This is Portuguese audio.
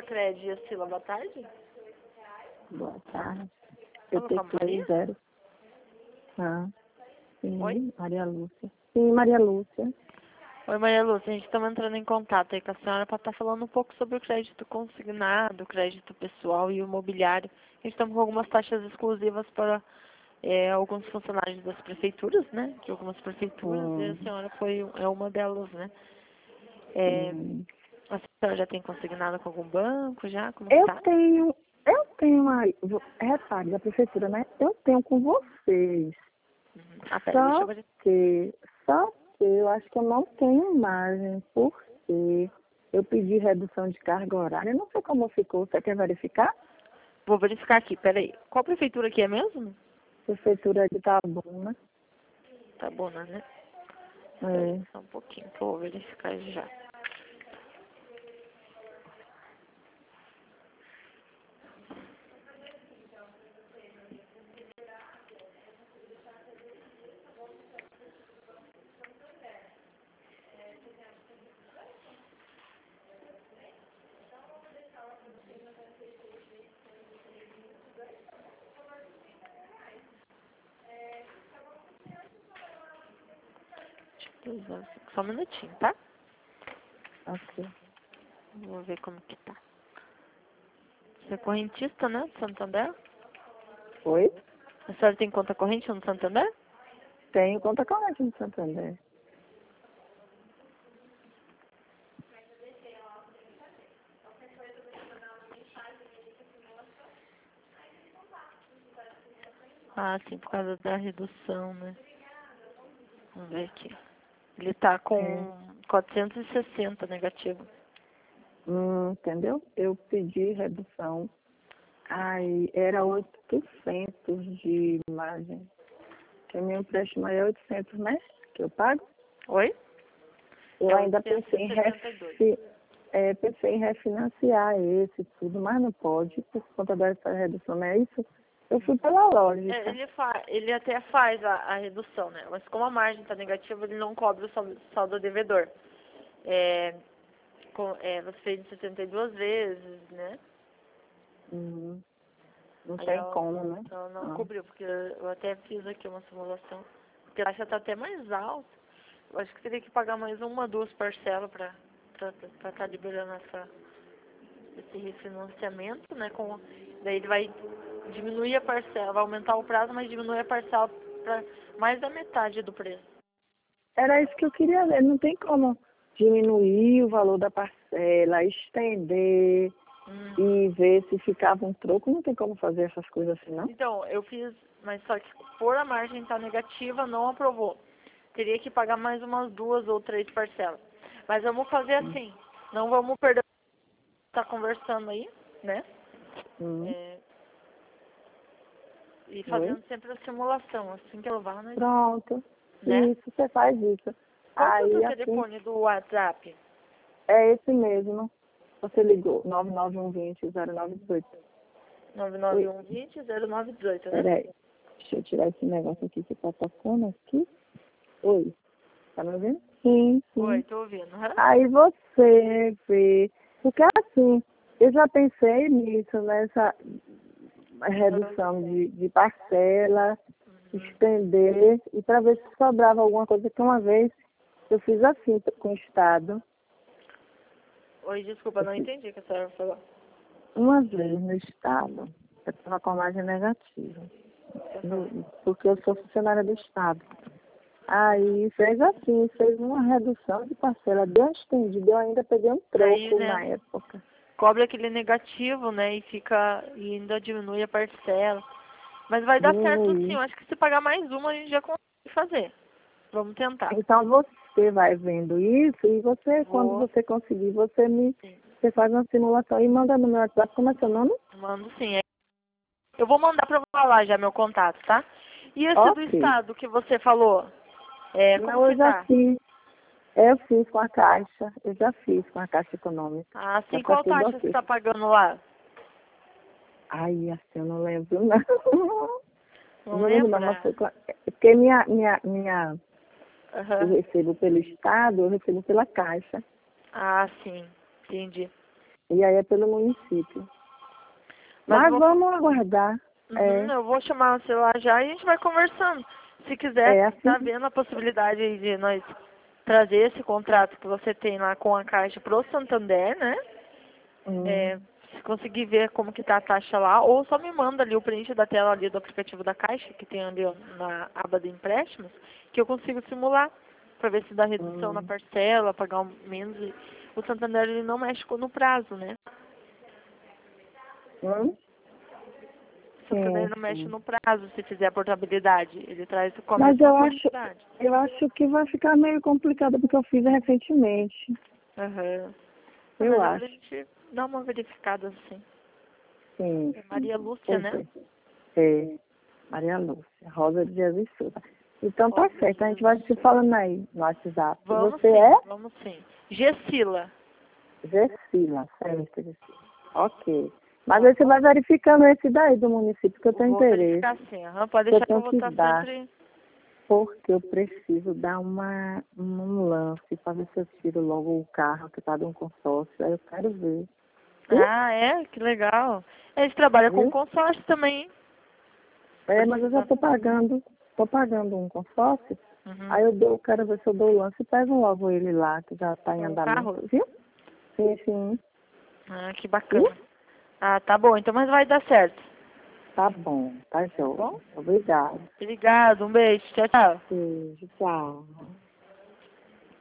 Cicred e a Sila, boa tarde. Boa tarde. Fala com a Maria? PT30. Ah, sim, Oi? Maria Lúcia. Sim, Maria Lúcia. Oi, Maria Lúcia, a gente está entrando em contato aí com a senhora para estar falando um pouco sobre o crédito consignado, o crédito pessoal e o imobiliário. A gente está com algumas taxas exclusivas para alguns funcionários das prefeituras, né? De algumas prefeituras, e a senhora é uma delas, né? A senhora já tem consignado com algum banco já? Como Eu está? tenho uma... Repare, da prefeitura, né? Eu tenho com vocês. Pera, deixa eu ver. Só que eu acho que eu não tenho margem, porque eu pedi redução de carga horária. Eu não sei como ficou. Você quer verificar? Vou verificar aqui, peraí. Qual prefeitura que é mesmo? Prefeitura de Itabuna. Tá bom, né? É. Só um pouquinho que eu vou verificar já. Só um minutinho, tá? Ok. Vou ver como que tá. Você é correntista, né? Do Santander? Oi? A senhora tem conta corrente no Santander? Tenho conta corrente no Santander. Ah, sim, por causa da redução, né? Vamos ver aqui. Ele tá com 460 negativo. Entendeu? Eu pedi redução. Aí era 800 de margem. Que meu empréstimo é 800, né? Que eu pago. Oi? Eu É ainda pensei 872. pensei em refinanciar esse e tudo, mas não pode por conta dessa redução, não é isso? Eu fui pela lógica. Ele até faz a redução, né? Mas como a margem está negativa, ele não cobre o saldo devedor. Você fez em 72 vezes, né? Não Aí tem como, né? ela não cobriu, porque eu até fiz aqui uma simulação. Porque a taxa está até mais alta. Eu acho que teria que pagar mais uma, duas parcelas para estar liberando esse refinanciamento, né? Daí ele vai diminuir a parcela, vai aumentar o prazo, mas diminui a parcela para mais da metade do preço. Era isso que eu queria ver. Não tem como diminuir o valor da parcela, estender e ver se ficava um troco. Não tem como fazer essas coisas assim, não? Então, eu fiz, mas só que por a margem estar negativa, não aprovou. Teria que pagar mais umas duas ou três parcelas. Mas vamos fazer assim, não vamos perder tá conversando aí, né? E fazendo sempre a simulação, assim que eu vá, né? Pronto. Né? Isso, você faz isso. Qual que é o seu Aí, assim, telefone do WhatsApp? é esse mesmo. Você ligou, 99120-0918. 99120-0918, né? Peraí, deixa eu tirar esse negócio aqui que tá tocando aqui. Oi, tá me ouvindo? Sim, Oi, sim. tô ouvindo. Uhum. Aí você vê, porque assim, eu já pensei nisso, nessa redução de parcela, estender, e para ver se sobrava alguma coisa, que uma vez eu fiz assim com o Estado. Oi, desculpa, não entendi o que a senhora falou. Uma vez no Estado, eu estava com a margem negativa, porque eu sou funcionária do Estado. Aí fez assim, fez uma redução de parcela, deu estendido, eu ainda peguei um troco Aí, né, na época. cobre aquele negativo, né, e ainda diminui a parcela. Mas vai dar certo sim, Diminuir. eu acho que se pagar mais uma, a gente já consegue fazer. Vamos tentar. Então você vai vendo isso e você, quando você conseguir, você faz uma simulação e manda no meu WhatsApp. Como é seu nome? Mando sim. Eu vou mandar pra falar já meu contato, tá? E esse do Ok. estado que você falou? Como Não, eu que já tá? fiz. Eu fiz com a Caixa. Eu já fiz com a Caixa Econômica. Ah, Já sim. tá Qual tudo taxa você ok. tá pagando lá? Ai, assim, eu não lembro, não. Não Não lembro, não, mas lembra? foi porque eu Aham. recebo pelo Estado, eu recebo pela Caixa. Ah, sim. Entendi. E aí é pelo município. Mas Mas vamos aguardar. Eu vou chamar o celular já e a gente vai conversando. Se quiser, Assim, tá vendo a possibilidade aí de nós trazer esse contrato que você tem lá com a Caixa pro Santander, né? Se conseguir ver como que tá a taxa lá, ou só me manda ali o print da tela ali do aplicativo da Caixa, que tem ali ó, na aba de empréstimos, que eu consigo simular, para ver se dá redução na parcela, pagar menos. O Santander ele não mexe no prazo, né? O Santander não mexe no prazo se fizer a portabilidade. Ele traz com a Mas mesma quantidade. eu acho que vai ficar meio complicado porque eu fiz recentemente. Eu acho. A gente dá uma verificada assim. Sim. É Maria Lúcia, né? É. Maria Lúcia, Rosa de Jesus Souza. Então tá certo, a gente vai se falando aí no WhatsApp. Vamos Você sim, vamos sim. Gessila. Gessila, certo, Gessila. Ok. Mas aí você vai verificando esse daí do município, que eu tenho interesse. Vou verificar sim, pode deixar que eu vou estar sempre... Porque eu preciso dar um lance para ver se eu tiro logo o carro que está de um consórcio. Aí eu quero ver. Ah, é? Que legal. Eles trabalham com consórcio também, hein? Mas eu já estou pagando um consórcio. Aí eu quero ver se eu dou o lance e pego logo ele lá, que já está em andamento, viu? Sim, sim. Ah, que bacana. Ah, tá bom, então, mas vai dar certo. Tá bom, tá joia. Bom? Obrigada. Obrigado, um beijo, tchau, tchau. Beijo, tchau.